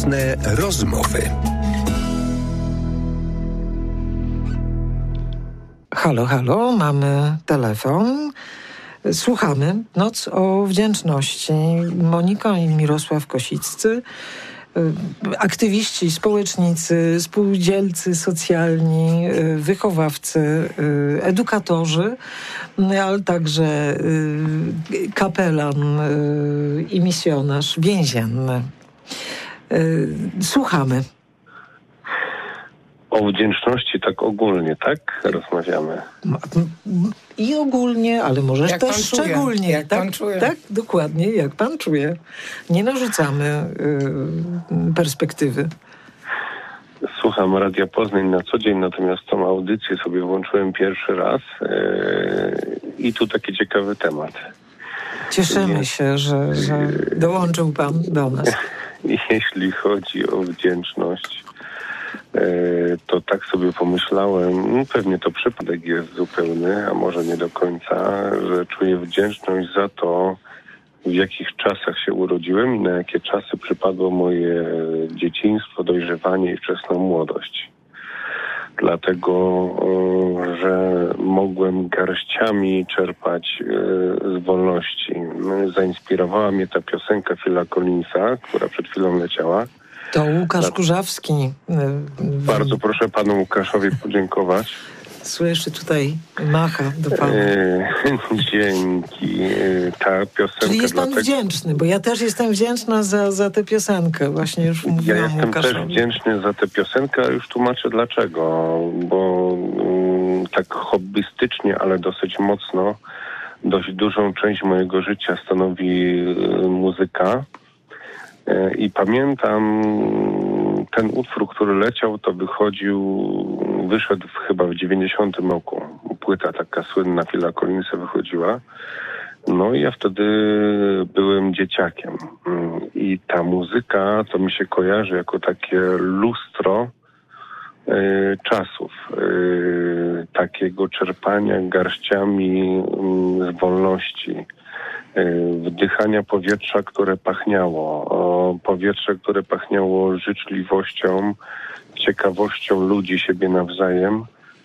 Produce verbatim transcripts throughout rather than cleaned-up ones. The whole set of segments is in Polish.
Nocne rozmowy. Halo, halo, mamy telefon. Słuchamy. Noc o wdzięczności. Monika i Mirosław Kosiccy, aktywiści, społecznicy, spółdzielcy socjalni, wychowawcy, edukatorzy, ale także kapelan i misjonarz więzienny. Słuchamy. O wdzięczności tak ogólnie, tak? Rozmawiamy. I ogólnie, ale możesz jak też szczególnie. Jak tak, pan czuje. Tak, dokładnie, jak pan czuje. Nie narzucamy y, perspektywy. Słucham Radia Poznań na co dzień, natomiast tą audycję sobie włączyłem pierwszy raz yy, i tu taki ciekawy temat. Cieszymy Nie. się, że, że dołączył pan do nas. Jeśli chodzi o wdzięczność, to tak sobie pomyślałem, no pewnie to przypadek jest zupełny, a może nie do końca, że czuję wdzięczność za to, w jakich czasach się urodziłem i na jakie czasy przypadło moje dzieciństwo, dojrzewanie i wczesną młodość. Dlatego, że mogłem garściami czerpać z wolności. Zainspirowała mnie ta piosenka Phila Collinsa, która przed chwilą leciała. To Łukasz Kurzawski. Bardzo proszę panu Łukaszowi podziękować. Słyszę tutaj macha do pana. E, dzięki. Ta piosenka... Czyli jest pan dlatego... wdzięczny, bo ja też jestem wdzięczna za, za tę piosenkę. Właśnie już mówiłam Ja jestem Łukaszowi. też wdzięczny za tę piosenkę, a już tłumaczę dlaczego. Bo mm, tak hobbystycznie, ale dosyć mocno, dość dużą część mojego życia stanowi y, muzyka. I pamiętam ten utwór, który leciał, to wychodził, wyszedł chyba w dziewięćdziesiątym roku. Płyta taka słynna Phila Collinsa wychodziła. No i ja wtedy byłem dzieciakiem. I ta muzyka to mi się kojarzy jako takie lustro y, czasów. Y, takiego czerpania garściami y, z wolności. Wdychania powietrza, które pachniało, powietrze, które pachniało życzliwością, ciekawością ludzi, siebie nawzajem.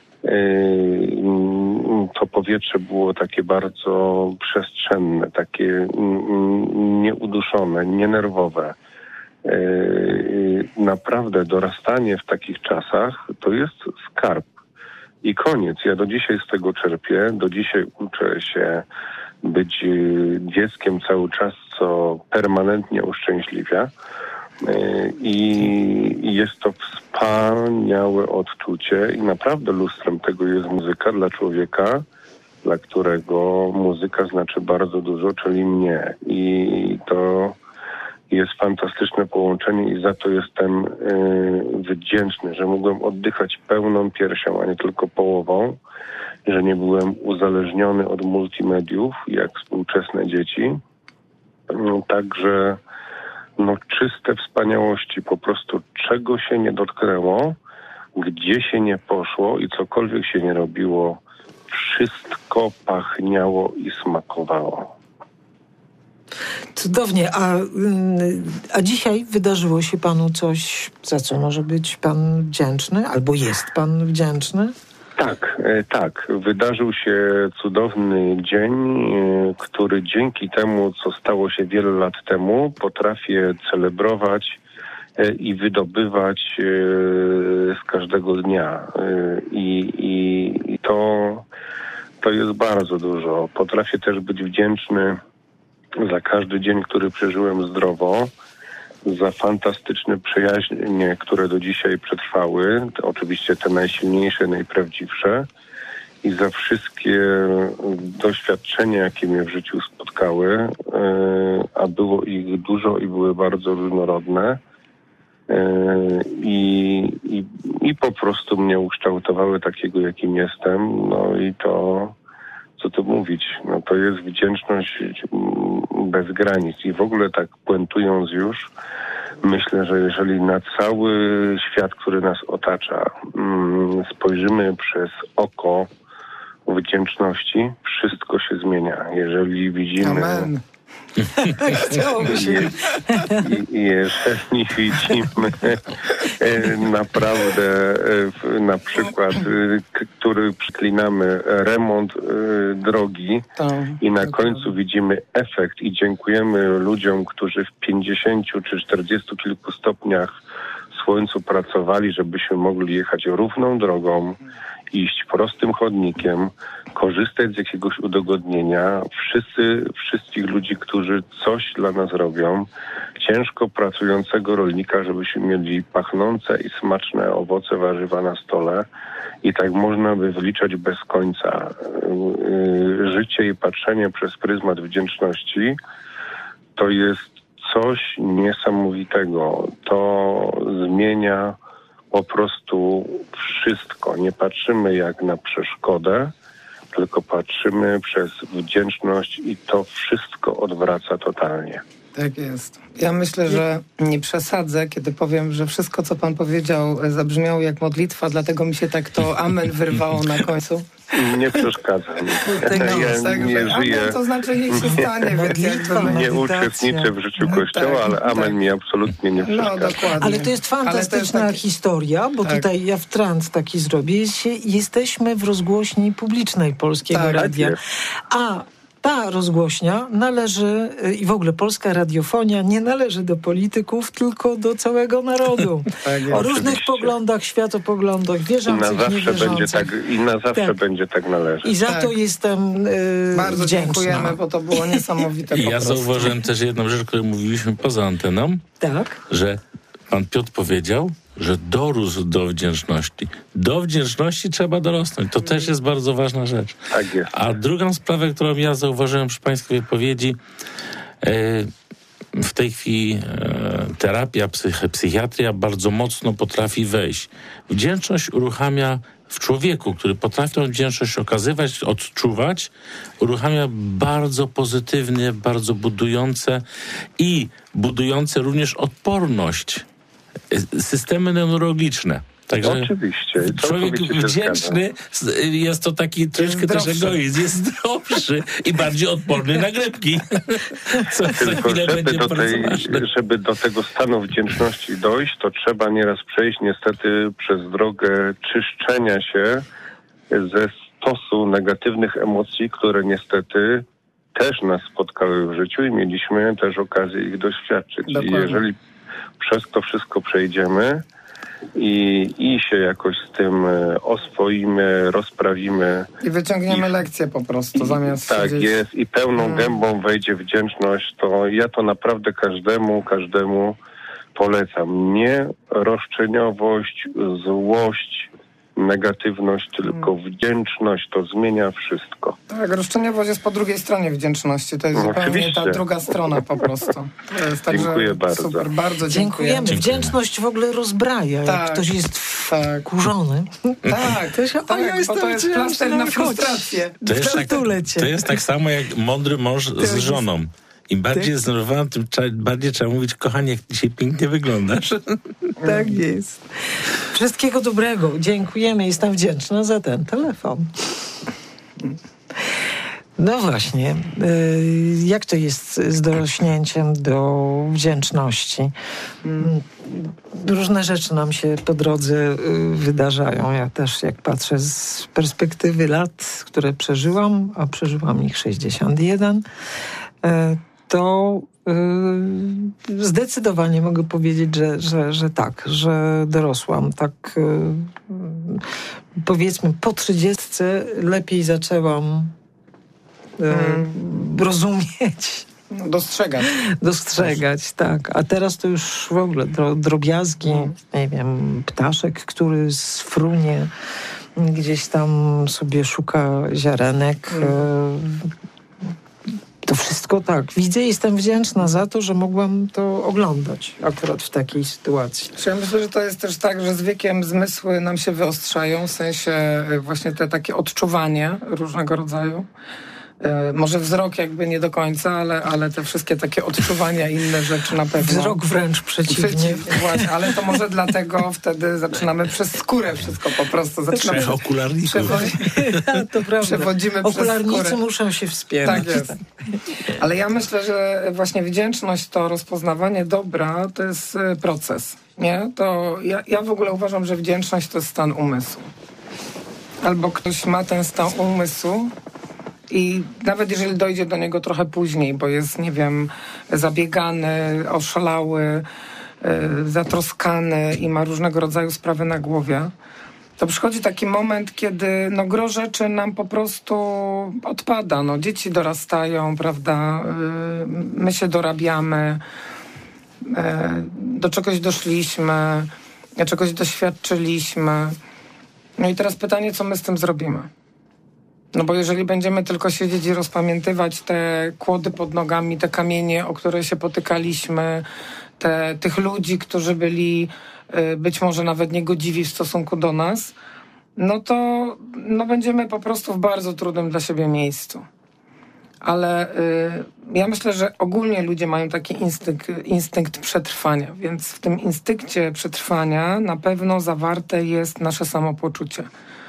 To powietrze było takie bardzo przestrzenne, takie nieuduszone, nienerwowe. Naprawdę dorastanie w takich czasach to jest skarb. I koniec. Ja do dzisiaj z tego czerpię, do dzisiaj uczę się być dzieckiem cały czas, co permanentnie uszczęśliwia. I jest to wspaniałe odczucie i naprawdę lustrem tego jest muzyka dla człowieka, dla którego muzyka znaczy bardzo dużo, czyli mnie. I to jest fantastyczne połączenie i za to jestem wdzięczny, że mogłem oddychać pełną piersią, a nie tylko połową, że nie byłem uzależniony od multimediów, jak współczesne dzieci. No, także no, czyste wspaniałości, po prostu czego się nie dotknęło, gdzie się nie poszło i cokolwiek się nie robiło, wszystko pachniało i smakowało. Cudownie. A, a dzisiaj wydarzyło się panu coś, za co może być pan wdzięczny? Albo jest pan wdzięczny? Tak, tak. Wydarzył się cudowny dzień, który dzięki temu, co stało się wiele lat temu, potrafię celebrować i wydobywać z każdego dnia. I, i, i to, to jest bardzo dużo. Potrafię też być wdzięczny za każdy dzień, który przeżyłem zdrowo, za fantastyczne przyjaźnie, które do dzisiaj przetrwały, to oczywiście te najsilniejsze, najprawdziwsze, i za wszystkie doświadczenia, jakie mnie w życiu spotkały, a było ich dużo i były bardzo różnorodne i, i, i po prostu mnie ukształtowały takiego, jakim jestem. No i to, co tu mówić, no to jest wdzięczność bez granic. I w ogóle tak puentując już, myślę, że jeżeli na cały świat, który nas otacza, spojrzymy przez oko wdzięczności, wszystko się zmienia. Jeżeli widzimy... Amen. Chciałoby się. I, i jeżeli widzimy naprawdę na przykład, który przyklinamy remont drogi To, i na to końcu prawda. widzimy efekt i dziękujemy ludziom, którzy w pięćdziesięciu czy czterdziestu kilku stopniach w słońcu pracowali, żebyśmy mogli jechać równą drogą, iść prostym chodnikiem, korzystać z jakiegoś udogodnienia. Wszyscy, wszystkich ludzi, którzy coś dla nas robią, ciężko pracującego rolnika, żebyśmy mieli pachnące i smaczne owoce, warzywa na stole. I tak można by wyliczać bez końca. Yy, życie i patrzenie przez pryzmat wdzięczności to jest coś niesamowitego. To zmienia po prostu wszystko. Nie patrzymy jak na przeszkodę, tylko patrzymy przez wdzięczność i to wszystko odwraca totalnie. Tak jest. Ja myślę, że nie przesadzę, kiedy powiem, że wszystko, co pan powiedział, zabrzmiało jak modlitwa, dlatego mi się tak to amen wyrwało na końcu. Nie przeszkadza mi. Ja Tak, nie że żyję, amen to znaczy niech się stanie, więc Modlitwa, jakby... nie medytacja. uczestniczę w życiu Kościoła, ale amen tak. mi absolutnie nie No, przeszkadza. dokładnie. Ale to jest fantastyczna Ale to jest taki- historia, bo Tak. tutaj ja w trans taki zrobię. Jest się, jesteśmy w rozgłośni publicznej Polskiego Tak. Radia. Tak jest. A ta rozgłośnia należy, y, i w ogóle polska radiofonia nie należy do polityków, tylko do całego narodu. Tak jest. O różnych Oczywiście. poglądach, światopoglądach, I na wierzących, zawsze będzie niewierzących. tak, i na zawsze Tak. będzie tak należeć. I za Tak. to jestem y, Bardzo wdzięczna. dziękujemy, bo to było niesamowite I po ja prostu. zauważyłem też jedną rzecz, którą mówiliśmy poza anteną, Tak. że pan Piotr powiedział, że dorósł do wdzięczności. Do wdzięczności trzeba dorosnąć. To też jest bardzo ważna rzecz. Tak jest. A drugą sprawę, którą ja zauważyłem przy pańskiej wypowiedzi, e, w tej chwili e, terapia, psych, psychiatria bardzo mocno potrafi wejść. Wdzięczność uruchamia w człowieku, który potrafi tę wdzięczność okazywać, odczuwać, uruchamia bardzo pozytywnie, bardzo budujące i budujące również odporność, e, systemy neurologiczne. Także Oczywiście. człowiek całkowicie się wdzięczny jest to taki troszkę też zdrowszy. egoizm, jest zdrowszy i bardziej odporny na grypki. Co za Tylko chwilę żeby będzie do, bardzo tej, ważne. żeby do tego stanu wdzięczności dojść, to trzeba nieraz przejść niestety przez drogę czyszczenia się ze stosu negatywnych emocji, które niestety też nas spotkały w życiu i mieliśmy też okazję ich doświadczyć. Dokładnie. I jeżeli przez to wszystko przejdziemy i, i się jakoś z tym e, oswoimy, rozprawimy, I wyciągniemy lekcję po prostu, zamiast tak siedzieć... jest i pełną Mm. gębą wejdzie wdzięczność, to ja to naprawdę każdemu, każdemu polecam. Nie roszczeniowość, złość, negatywność, tylko wdzięczność. To zmienia wszystko. Tak, roszczeniowość jest po drugiej stronie wdzięczności. To jest No, zupełnie oczywiście. ta druga strona po prostu. To jest także Dziękuję bardzo. Super, bardzo Dziękujemy. dziękujemy. Wdzięczność w ogóle rozbraja. Tak. Jak ktoś jest Tak. wkurzony, Tak, to się, a tak, ja bo jestem to jest wdzięczny, plaster na chodź. frustrację. To jest, tak, Przytulę cię. to jest tak samo jak mądry mąż z jest- żoną. Im bardziej Tak. jest zdenerwowany, tym trzeba, bardziej trzeba mówić, kochanie, jak dzisiaj pięknie wyglądasz. Tak jest. Wszystkiego dobrego. Dziękujemy. Jestem wdzięczna za ten telefon. No właśnie. y, Jak to jest z dorośnięciem do wdzięczności? Mm, Różne rzeczy nam się po drodze y, wydarzają. Ja też jak patrzę z perspektywy lat, które przeżyłam, a przeżyłam ich sześćdziesiąt jeden, y, to y, zdecydowanie mogę powiedzieć, że, że, że tak, że dorosłam. Tak y, powiedzmy po trzydziestce lepiej zaczęłam y, rozumieć, No, dostrzegać. dostrzegać, tak. A teraz to już w ogóle dro, drobiazgi, nie wiem, ptaszek, który sfrunie, gdzieś tam sobie szuka ziarenek. y, To wszystko tak. Widzę i jestem wdzięczna za to, że mogłam to oglądać akurat w takiej sytuacji. Ja myślę, że to jest też tak, że z wiekiem zmysły nam się wyostrzają, w sensie właśnie te takie odczuwanie różnego rodzaju. Może wzrok jakby nie do końca, ale, ale te wszystkie takie odczuwania, inne rzeczy na pewno. Wzrok wręcz przeciwnie. Przeciwnie, właśnie, ale to może dlatego wtedy zaczynamy przez skórę wszystko po prostu. Zaczynamy Trzech okularników. Przewo- to prawda. Przewodzimy Okularnicy przez skórę. muszą się wspierać. Tak jest. Ale ja myślę, że właśnie wdzięczność, to rozpoznawanie dobra, to jest proces. Nie? To ja, ja w ogóle uważam, że wdzięczność to jest stan umysłu. Albo ktoś ma ten stan umysłu i nawet jeżeli dojdzie do niego trochę później, bo jest, nie wiem, zabiegany, oszalały, yy, zatroskany i ma różnego rodzaju sprawy na głowie, to przychodzi taki moment, kiedy no, gro rzeczy nam po prostu odpada. No, dzieci dorastają, prawda? Yy, my się dorabiamy, yy, do czegoś doszliśmy, czegoś doświadczyliśmy. No i teraz pytanie, co my z tym zrobimy? No bo jeżeli będziemy tylko siedzieć i rozpamiętywać te kłody pod nogami, te kamienie, o które się potykaliśmy, te, tych ludzi, którzy byli y, być może nawet niegodziwi w stosunku do nas, no to no będziemy po prostu w bardzo trudnym dla siebie miejscu. Ale y, ja myślę, że ogólnie ludzie mają taki instynkt, instynkt przetrwania, więc w tym instynkcie przetrwania na pewno zawarte jest nasze samopoczucie.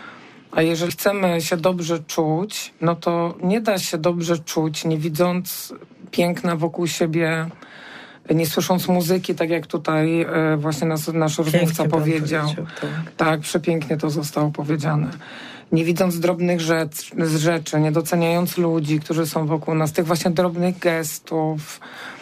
A jeżeli chcemy się dobrze czuć, no to nie da się dobrze czuć, nie widząc piękna wokół siebie, nie słysząc muzyki, tak jak tutaj y, właśnie nas, nasz rozmówca powiedział. powiedział tak. tak, przepięknie to zostało powiedziane. Nie widząc drobnych rzecz, rzeczy, nie doceniając ludzi, którzy są wokół nas, tych właśnie drobnych gestów,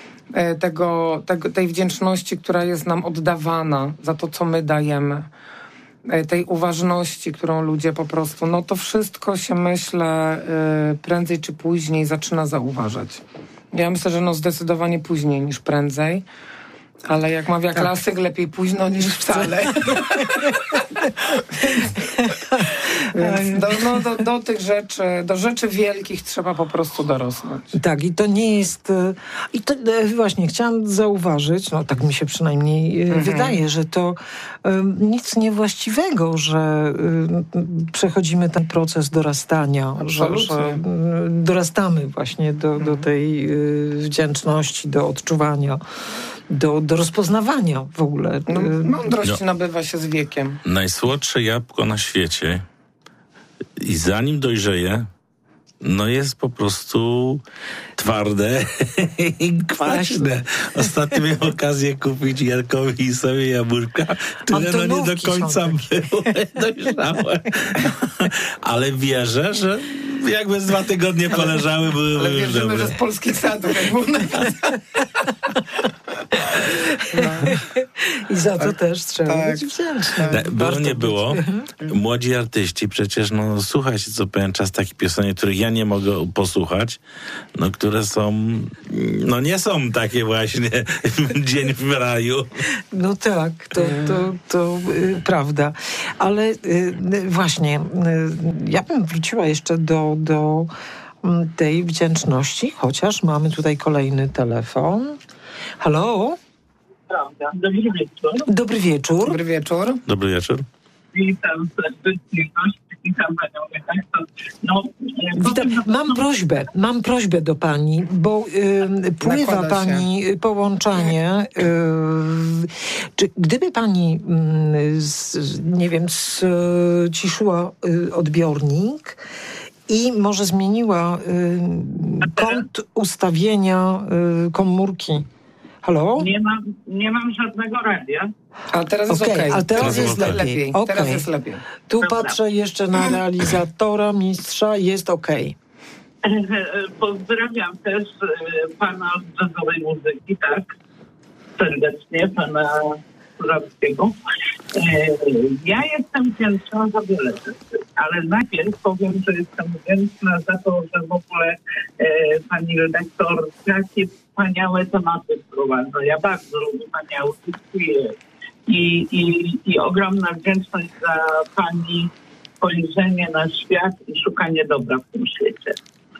tego, tego, tej wdzięczności, która jest nam oddawana za to, co my dajemy, tej uważności, którą ludzie po prostu, no to wszystko się, myślę, prędzej czy później zaczyna zauważać. Ja myślę, że no zdecydowanie później niż prędzej, ale jak mawia tak. klasyk, lepiej późno niż wcale. Więc do, no, do, do tych rzeczy, do rzeczy wielkich trzeba po prostu dorosnąć. Tak, i to nie jest... I to właśnie chciałam zauważyć, no tak mi się przynajmniej mhm. wydaje, że to um, nic niewłaściwego, że um, przechodzimy ten proces dorastania, że, że dorastamy właśnie do, mhm. do tej y, wdzięczności, do odczuwania, do, do rozpoznawania w ogóle. No, mądrość no. nabywa się z wiekiem. Najsłodsze jabłko na świecie i zanim dojrzeje, no jest po prostu twarde i kwaśne. Ostatnio miałem okazję kupić Jarkowi i sobie jabłka, które no nie do końca były dojrzałe. Ale wierzę, że jakby z dwa tygodnie poleżały, były ale już wierzymy, dobre. że z polskich sadów, jak było no. I za to tak, też trzeba tak, być wdzięcznym. Tak, było nie było. Młodzi artyści przecież, no słuchajcie co pewien czas takich piosenek, których ja nie mogę posłuchać, no które są, no nie są takie właśnie Dzień w raju. No tak, to, to, to y, prawda. Ale y, właśnie, y, ja bym wróciła jeszcze do, do tej wdzięczności, chociaż mamy tutaj kolejny telefon. Halo? Dobry wieczór. Dobry wieczór. Dobry wieczór. Dobry wieczór. Witam serdecznie gości, witam panią redaktor. No, witam. Mam prośbę, mam prośbę do pani, bo y, pływa Nakłada pani się. połączenie. Y, czy gdyby pani, y, z, nie wiem, ściszyła y, odbiornik i może zmieniła y, kąt ustawienia y, komórki. Halo? Nie mam, nie mam żadnego radia. A teraz jest okej. Okay. A teraz, teraz jest lepiej. lepiej. Okay. Teraz jest lepiej. Tu Dobra. Patrzę jeszcze na realizatora, mistrza, jest okej. Okay. Pozdrawiam też pana z jazzowej muzyki, tak? Serdecznie, pana Kurowskiego. Ja jestem wdzięczna za wiele rzeczy, ale najpierw powiem, że jestem wdzięczna za to, że w ogóle pani redaktor takie wspaniałe tematy wprowadza. Ja bardzo lubię pani audycję i, i, i ogromna wdzięczność za pani spojrzenie na świat i szukanie dobra w tym świecie.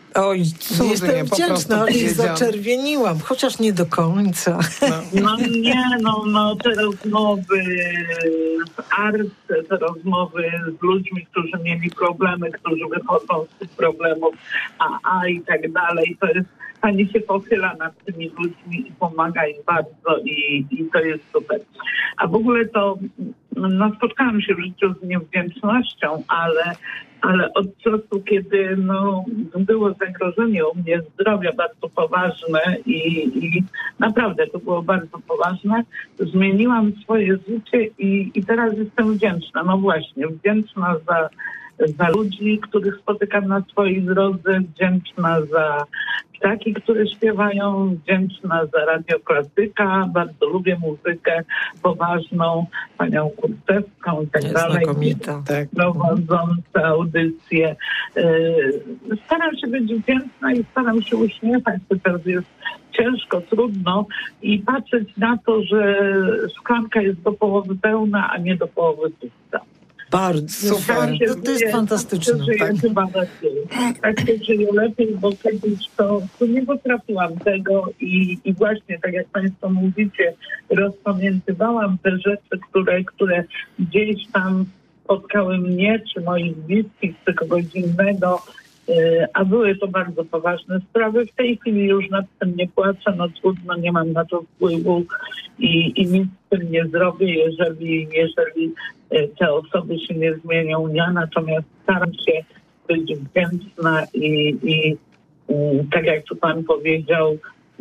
Oj, Cudnie, jestem po prostu wdzięczna, ale się powiedziałam. zaczerwieniłam, chociaż nie do końca. No nie, no, no te rozmowy z Arce, te rozmowy z ludźmi, którzy mieli problemy, którzy wychodzą z tych problemów, a, a i tak dalej, to jest, pani się pochyla nad tymi ludźmi i pomaga im bardzo i, i to jest super. A w ogóle to, no spotkałam się w życiu z niewdzięcznością, ale ale od czasu, kiedy no, było zagrożenie u mnie zdrowia bardzo poważne i, i naprawdę to było bardzo poważne, zmieniłam swoje życie i, i teraz jestem wdzięczna. No właśnie, wdzięczna za, za ludzi, których spotykam na swojej drodze, wdzięczna za ptaki, które śpiewają, wdzięczna za Radio Klasyka, bardzo lubię muzykę poważną, panią Kurczewską i tak dalej. Znakomita. Tak. Prowadzące audycje. Yy, staram się być wdzięczna i staram się uśmiechać, chociaż jest ciężko, trudno i patrzeć na to, że szklanka jest do połowy pełna, a nie do połowy pusta. Bardzo Super. super. To, to jest fantastyczne. Tak się żyje Tak. chyba lepiej. Tak się żyje lepiej, bo kiedyś to, to nie potrafiłam tego i, i właśnie, tak jak państwo mówicie, rozpamiętywałam te rzeczy, które, które gdzieś tam spotkały mnie, czy moich bliskich, czy kogoś innego, yy, a były to bardzo poważne sprawy. W tej chwili już nad tym nie płaczę, no trudno, nie mam na to wpływu i, i nic z tym nie zrobię, jeżeli, jeżeli te osoby się nie zmienią. Ja natomiast staram się być wdzięczna i, i, i tak jak tu pan powiedział,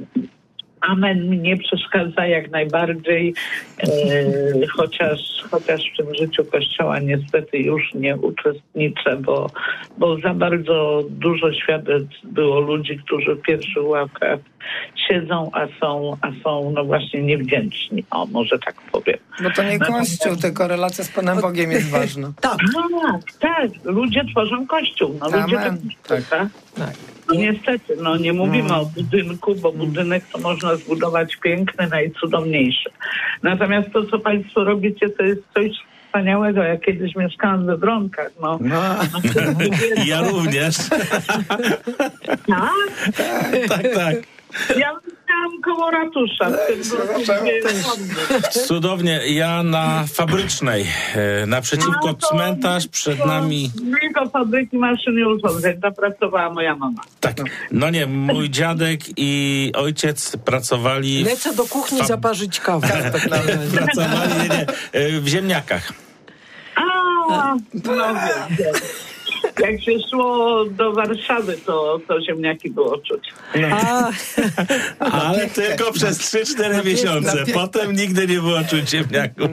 amen mi nie przeszkadza jak najbardziej, e, chociaż, chociaż w tym życiu Kościoła niestety już nie uczestniczę, bo, bo za bardzo dużo świadectw było ludzi, którzy w pierwszych ławkach siedzą, a są, a są no właśnie niewdzięczni. O, może tak powiem. Bo to nie Kościół, tylko relacja z Panem Bogiem jest ważna. Tak, Tak, tak. Ludzie tworzą Kościół. No, ludzie Amen. to Tak. tak. tak. No niestety, no nie mówimy o budynku, bo budynek to można zbudować piękny, najcudowniejszy. Natomiast to, co państwo robicie, to jest coś wspaniałego. Ja kiedyś mieszkałam we Wronkach, no. No. Ja również. Tak? Tak, tak. Ja mieszkałam koło ratusza. w tym roku. Cudownie. Ja na Fabrycznej, e, naprzeciwko No to cmentarz, przed nami... Blisko fabryki maszyn i urządzeń. Tam pracowała moja mama. Tak, no nie, mój dziadek i ojciec pracowali... Lecę do kuchni Fab- zaparzyć kawę. Pracowali, nie, nie, e, w ziemniakach. A, no wiem, wiem. Jak się szło do Warszawy, to, to ziemniaki było czuć. A, Ale tylko przez trzy cztery miesiące. Potem nigdy nie było czuć ziemniaków.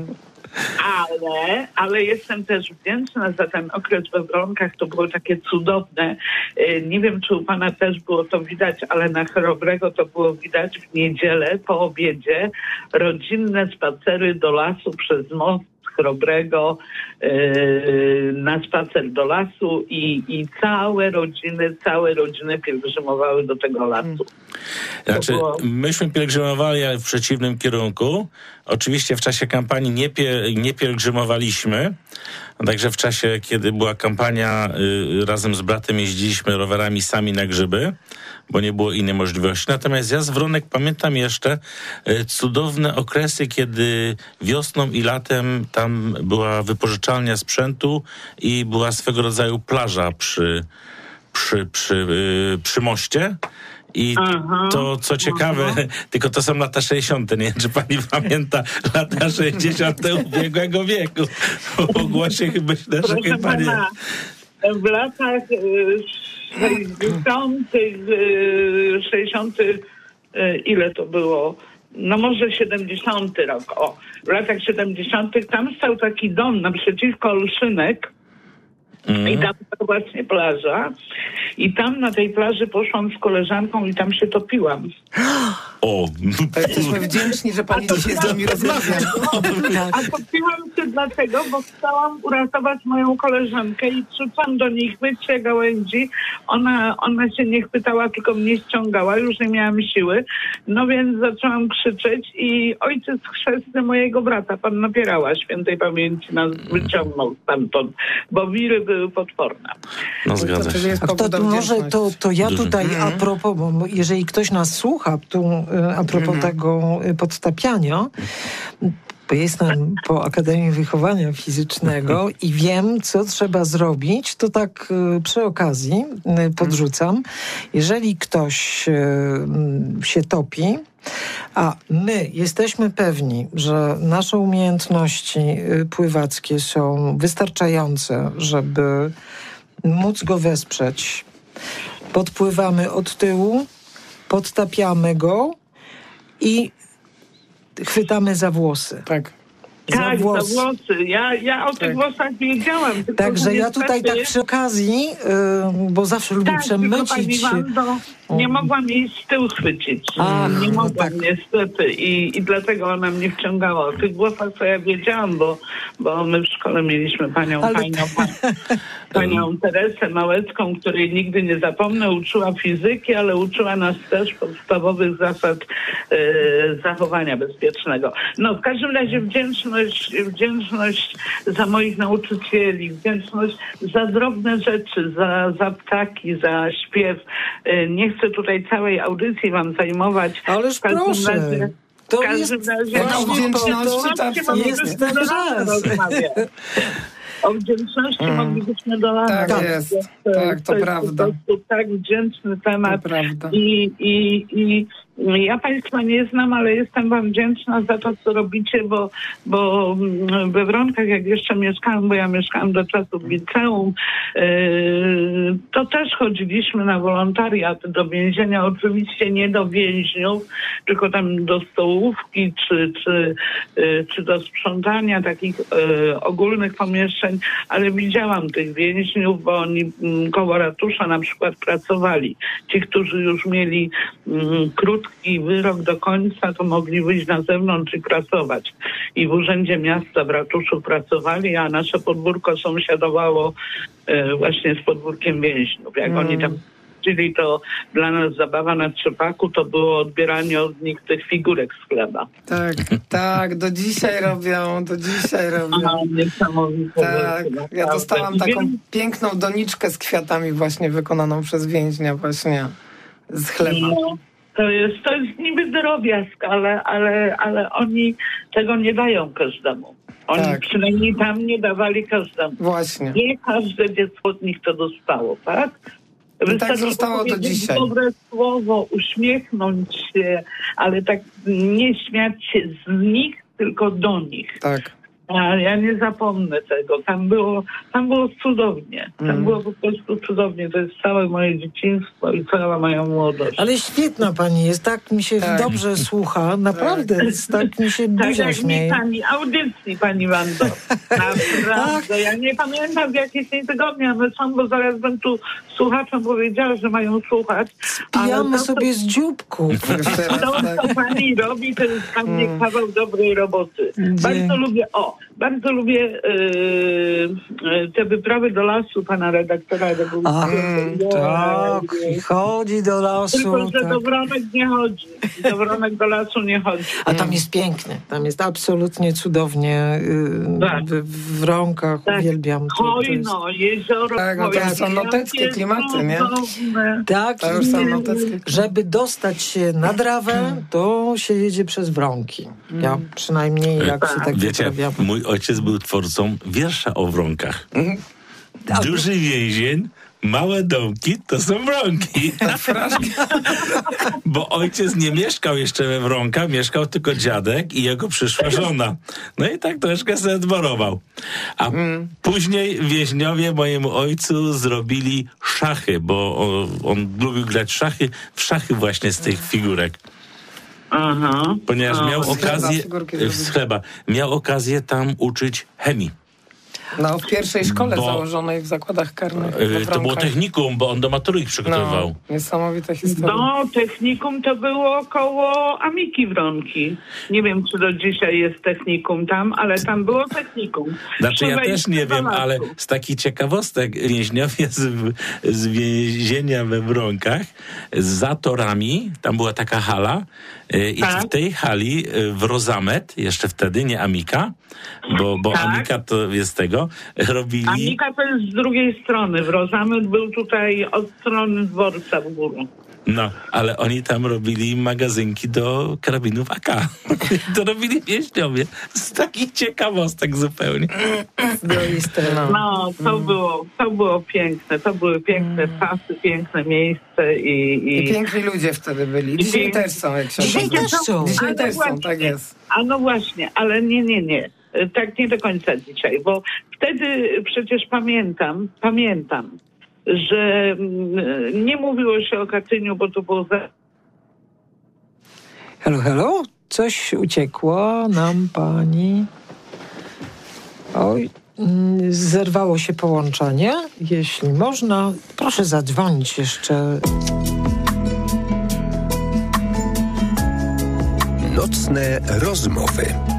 Ale, ale jestem też wdzięczna za ten okres we Wronkach. To było takie cudowne. Nie wiem, czy u pana też było to widać, ale na Chrobrego to było widać w niedzielę po obiedzie. Rodzinne spacery do lasu przez most Chrobrego, yy, na spacer do lasu i, i całe rodziny, całe rodziny pielgrzymowały do tego lasu. Znaczy, było- myśmy pielgrzymowali ale w przeciwnym kierunku. Oczywiście w czasie kampanii nie, pie, nie pielgrzymowaliśmy, także w czasie, kiedy była kampania, y, razem z bratem jeździliśmy rowerami sami na grzyby, bo nie było innej możliwości. Natomiast ja z Wronek pamiętam jeszcze y, cudowne okresy, kiedy wiosną i latem tam była wypożyczalnia sprzętu i była swego rodzaju plaża przy, przy, przy, y, przy moście. I Aha, to, co ciekawe, aha. tylko to są lata sześćdziesiąte. Nie wiem, czy pani pamięta lata sześćdziesiąte ubiegłego wieku. O głosie chyba myślę, że Proszę chyba nie. pana, w latach y, sześćdziesiątych, y, sześćdziesiątych, y, ile to było? No może siedemdziesiąty rok. O, w latach siedemdziesiątych tam stał taki dom naprzeciwko Olszynek. Mm. I tam była właśnie plaża. I tam na tej plaży poszłam z koleżanką i tam się topiłam. O, To jesteśmy wdzięczni, że pani dzisiaj z nami rozmawia. A topiłam się mówię dlatego, bo chciałam uratować moją koleżankę i krzyczałam do niej, chwyćcie gałęzi. Ona, ona się nie chwytała, tylko mnie ściągała. Już nie miałam siły. No więc zaczęłam krzyczeć i ojciec chrzestny mojego brata, pan Napierała, świętej pamięci, nas wyciągnął stamtąd, bo wiry były potworne. No zgadza To, się. jest A to, to może to, to ja Duży. tutaj a propos, bo jeżeli ktoś nas słucha tu a propos tego podtapiania, bo jestem po Akademii Wychowania Fizycznego i wiem, co trzeba zrobić, to tak przy okazji podrzucam. Jeżeli ktoś się topi, a my jesteśmy pewni, że nasze umiejętności pływackie są wystarczające, żeby móc go wesprzeć, podpływamy od tyłu, podtapiamy go i chwytamy za włosy. Tak. Tak, włos. za włosy. Ja, ja o tych Tak. włosach wiedziałam. tylko Także ja niestety- tutaj tak przy okazji, yy, bo zawsze lubię Tak, tylko pani przemycić. Wando, nie O. mogłam jej z tyłu chwycić. Ach, nie no mogłam tak. niestety i, i dlatego ona mnie wciągała. O tych włosach to ja wiedziałam, bo, bo my w szkole mieliśmy panią, Ale- panią, panią Teresę Małecką, której nigdy nie zapomnę. Uczyła fizyki, ale uczyła nas też podstawowych zasad e, zachowania bezpiecznego. No w każdym razie wdzięczność, wdzięczność za moich nauczycieli, wdzięczność za drobne rzeczy, za, za ptaki, za śpiew. E, nie chcę tutaj całej audycji wam zajmować. Ależ W każdym proszę. razie- To w każdym jest razie No, właśnie wdzięczności to, tak to samo jest jest. ten czas. O wdzięczności moglibyśmy do lata. Tak jest. Tak, to jest prawda. po prostu tak wdzięczny To temat. prawda. I, i, i ja Państwa nie znam, ale jestem Wam wdzięczna za to, co robicie, bo, bo we Wronkach, jak jeszcze mieszkałam, bo ja mieszkałam do czasów liceum, yy, to też chodziliśmy na wolontariat do więzienia. Oczywiście nie do więźniów, tylko tam do stołówki, czy, czy, yy, czy do sprzątania takich yy, ogólnych pomieszczeń, ale widziałam tych więźniów, bo oni mm, koło ratusza na przykład pracowali. Ci, którzy już mieli mm, krótki wyrok do końca, to mogli wyjść na zewnątrz i pracować. I w Urzędzie Miasta w ratuszu pracowali, a nasze podwórko sąsiadowało e, właśnie z podwórkiem więźniów. Jak Mm. oni tam czyli to dla nas zabawa na trzepaku to było odbieranie od nich tych figurek z chleba. Tak, tak, do dzisiaj robią, do dzisiaj robią. A, niesamowite. Tak, rzeczy, ja naprawdę. dostałam I taką wiem- piękną doniczkę z kwiatami właśnie wykonaną przez więźnia właśnie z chleba. No, to jest, to jest niby drobiazg, ale, ale, ale oni tego nie dają każdemu. Oni Tak. przynajmniej tam nie dawali każdemu. Właśnie. Nie każde dziecko od nich to dostało, tak? I tak zostało do powiedzieć dzisiaj. dobre słowo, uśmiechnąć się, ale tak nie śmiać się z nich, tylko do nich. Tak. A ja nie zapomnę tego. Tam było, tam było cudownie. Tam Mm. było po prostu cudownie. To jest całe moje dzieciństwo i cała moja młodość. Ale świetna pani jest, tak mi się Tak. dobrze słucha, naprawdę, jest, tak mi się Tak buzia jak mi śmieje. pani audycji, pani Wando. Naprawdę. Ja nie pamiętam w jakiej tej tygodnia one są, bo zaraz bym tu słuchaczom powiedziała, że mają słuchać. Ale Pijamy to, sobie z dzióbków. Już teraz, To, tak. co pani robi, to jest dla mnie kawał dobrej roboty. Bardzo lubię, o, bardzo lubię yy, te wyprawy do lasu pana redaktora. Ach, Regulskiego. tak, i chodzi do lasu. Tylko, że Tak. do Wronek nie chodzi. Do Wronek do lasu nie chodzi. A tam jest pięknie, tam jest absolutnie cudownie. Yy, Tak. w, w Wronkach Tak. uwielbiam. To, to jest... Hojno, jezioro. Tak, no to Hojno. są noteckie Jakie klimaty, nie? cudowne. Tak, To już i- są noteckie. żeby dostać się na trawę, to się jedzie przez Wronki. Ja przynajmniej jak się tak Wiecie, wyprawiam. mój ojciec był twórcą wiersza o Wronkach. A- Duży więzień, małe domki to są Wronki. Bo ojciec nie mieszkał jeszcze we Wronkach, mieszkał tylko dziadek i jego przyszła żona. No i tak troszkę sobie dworował. A później więźniowie mojemu ojcu zrobili szachy, bo o, on lubił grać szachy, w szachy właśnie z tych figurek. Aha. Ponieważ A, miał z chleba, okazję, figurki z zrobić. chleba, miał okazję tam uczyć chemii. No, w pierwszej szkole Bo- założonej w zakładach karnych. Yy, we To było Wronkach. technikum, bo on do matury ich przygotowywał. No, niesamowita historia. No, technikum to było koło Amiki Wronki. Nie wiem, czy do dzisiaj jest technikum tam, ale tam było technikum. Znaczy ja Przy też nie wejściu wiem, do lasu. ale z takich ciekawostek więźniowie z, z więzienia we Wronkach z zatorami, tam była taka hala y, i Tak. w tej hali y, w Rozamet, jeszcze wtedy, nie Amika, bo, bo Tak. Amika to jest tego, robili... Amika to jest z drugiej strony. W Rozamet był tutaj od strony dworca w górę. No, ale oni tam robili magazynki do karabinów A K. To robili więźniowie. Z takich ciekawostek zupełnie. Zdoiste. No. No, to było, to było piękne. To były piękne czasy, piękne miejsce i... I i... piękni ludzie wtedy byli. I Dzisiaj piękni- też są, jak się Dzisiaj okazuje. też są. Dzisiaj Ale też są, właśnie. tak jest. A no właśnie, ale nie, nie, nie. Tak nie do końca dzisiaj, bo wtedy przecież pamiętam, pamiętam, że mm, nie mówiło się o Katyniu, bo to było za... Halo, halo? Coś uciekło nam, pani. Oj, mm, zerwało się połączenie. Jeśli można, proszę zadzwonić jeszcze. Nocne rozmowy.